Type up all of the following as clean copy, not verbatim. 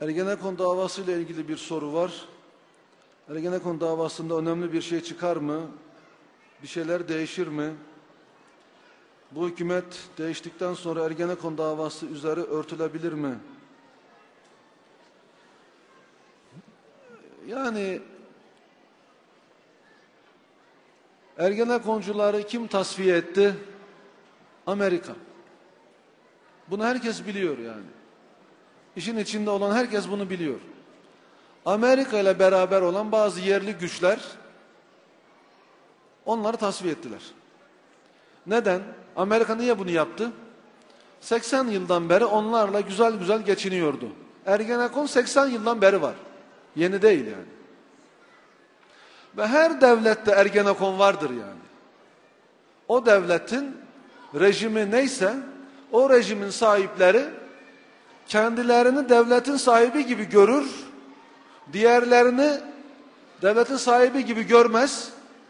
Ergenekon davası ile ilgili bir soru var. Ergenekon davasında önemli bir şey çıkar mı? Bir şeyler değişir mi? Bu hükümet değiştikten sonra Ergenekon davası üzeri örtülebilir mi? Yani Ergenekoncuları kim tasfiye etti? Amerika. Bunu herkes biliyor yani. İşin içinde olan herkes bunu biliyor. Amerika ile beraber olan bazı yerli güçler onları tasfiye ettiler. Neden? Amerika niye bunu yaptı? 80 yıldan beri onlarla güzel güzel geçiniyordu. Ergenekon 80 yıldan beri var. Yeni değil yani. Ve her devlette Ergenekon vardır yani. O devletin rejimi neyse o rejimin sahipleri kendilerini devletin sahibi gibi görür, diğerlerini devletin sahibi gibi görmez.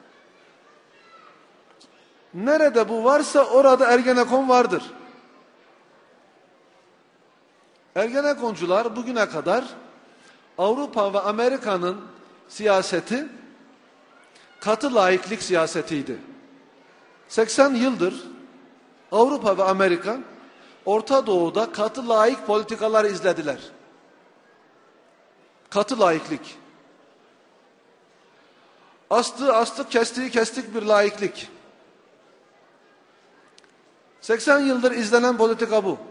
Nerede bu varsa orada Ergenekon vardır. Ergenekoncular bugüne kadar Avrupa ve Amerika'nın siyaseti katı laiklik siyasetiydi. 80 yıldır Avrupa ve Amerika Orta Doğu'da katı laik politikalar izlediler. Katı laiklik. Astığı astık, kestiği kestik bir laiklik. 80 yıldır izlenen politika bu.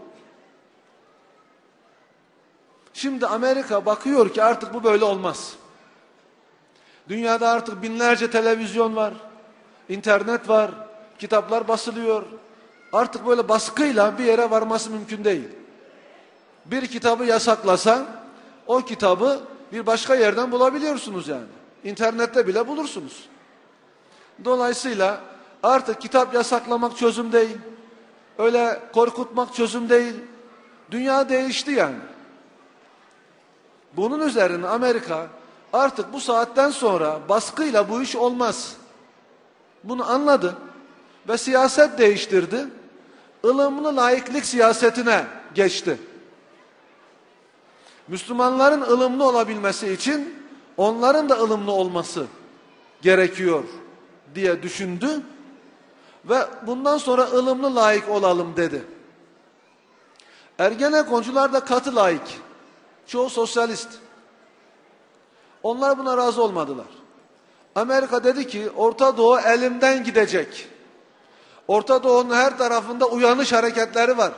Şimdi Amerika bakıyor ki artık bu böyle olmaz. Dünyada artık binlerce televizyon var, internet var, kitaplar basılıyor. Artık böyle baskıyla bir yere varması mümkün değil. Bir kitabı yasaklasa o kitabı bir başka yerden bulabiliyorsunuz yani. İnternette bile bulursunuz. Dolayısıyla artık kitap yasaklamak çözüm değil. Öyle korkutmak çözüm değil. Dünya değişti yani. Bunun üzerine Amerika artık bu saatten sonra baskıyla bu iş olmaz. Bunu anladı ve siyaset değiştirdi. Ilımlı laiklik siyasetine geçti. Müslümanların ılımlı olabilmesi için onların da ılımlı olması gerekiyor diye düşündü ve bundan sonra ılımlı laik olalım dedi. Ergenekoncular da katı laik. Çoğu sosyalist. Onlar buna razı olmadılar. Amerika dedi ki Orta Doğu elimden gidecek. Orta Doğu'nun her tarafında uyanış hareketleri var.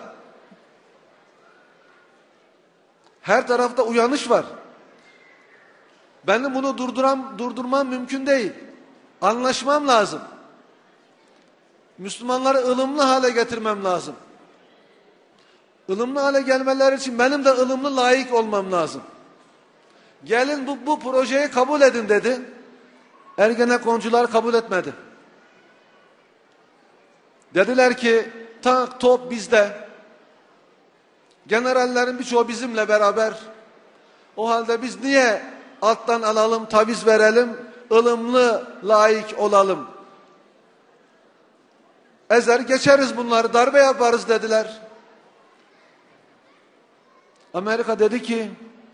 Her tarafta uyanış var. Benim bunu durdurmam mümkün değil. Anlaşmam lazım. Müslümanları ılımlı hale getirmem lazım. Ilımlı hale gelmeleri için benim de ılımlı layık olmam lazım. Gelin bu projeyi kabul edin dedi. Ergenekoncular kabul etmedi. Dediler ki tank top bizde. Generallerin birçoğu bizimle beraber. O halde biz niye alttan alalım, taviz verelim, ılımlı layık olalım. Ezer geçeriz bunları, darbe yaparız dediler. Amerika dedi ki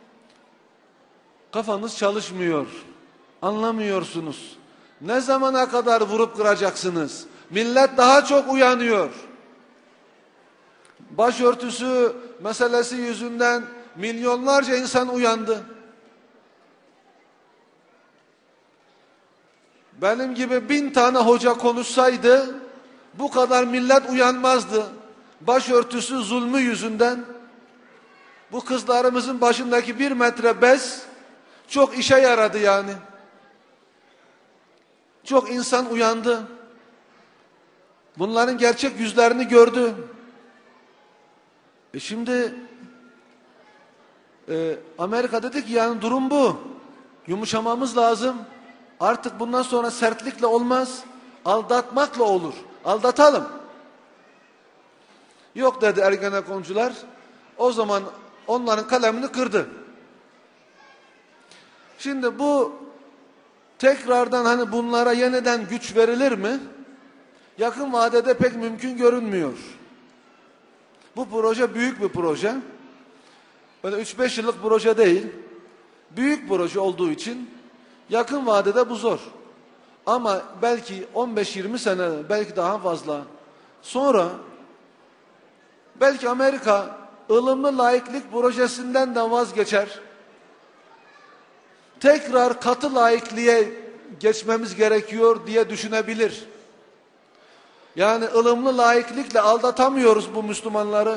kafanız çalışmıyor, anlamıyorsunuz. Ne zamana kadar vurup kıracaksınız? Millet daha çok uyanıyor. Başörtüsü meselesi yüzünden milyonlarca insan uyandı. Benim gibi 1000 tane hoca konuşsaydı bu kadar millet uyanmazdı. Başörtüsü zulmü yüzünden bu kızlarımızın başındaki 1 metre bez çok işe yaradı yani. Çok insan uyandı. Bunların gerçek yüzlerini gördü. Şimdi Amerika dedi ki yani durum bu. Yumuşamamız lazım. Artık bundan sonra sertlikle olmaz. Aldatmakla olur. Aldatalım. Yok dedi Ergenekoncular. O zaman onların kalemini kırdı. Şimdi bu tekrardan hani bunlara yeniden güç verilir mi? Yakın vadede pek mümkün görünmüyor. Bu proje büyük bir proje. Böyle 3-5 yıllık proje değil. Büyük proje olduğu için yakın vadede bu zor. Ama belki 15-20 sene, belki daha fazla sonra belki Amerika ılımlı laiklik projesinden de vazgeçer. Tekrar katı laikliğe geçmemiz gerekiyor diye düşünebilir. Yani ılımlı laiklikle aldatamıyoruz bu Müslümanları.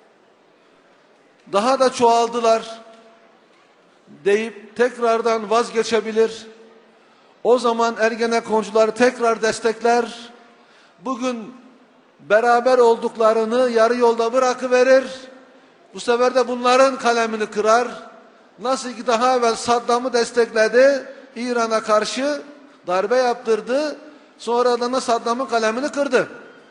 Daha da çoğaldılar deyip tekrardan vazgeçebilir. O zaman Ergenekoncuları tekrar destekler. Bugün beraber olduklarını yarı yolda bırakıverir. Bu sefer de bunların kalemini kırar. Nasıl ki daha evvel Saddam'ı destekledi, İran'a karşı darbe yaptırdı. Sonradan da Saddam'ın kalemini kırdı.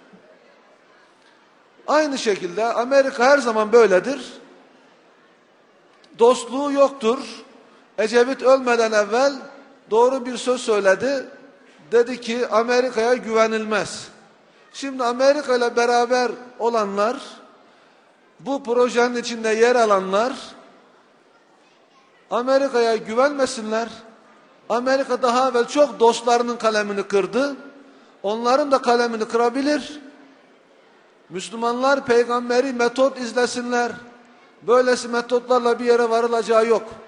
Aynı şekilde Amerika her zaman böyledir. Dostluğu yoktur. Ecevit ölmeden evvel doğru bir söz söyledi. Dedi ki Amerika'ya güvenilmez. Şimdi Amerika ile beraber olanlar, bu projenin içinde yer alanlar Amerika'ya güvenmesinler. Amerika daha evvel çok dostlarının kalemini kırdı. Onların da kalemini kırabilir. Müslümanlar peygamberi metot izlesinler. Böylesi metotlarla bir yere varılacağı yok.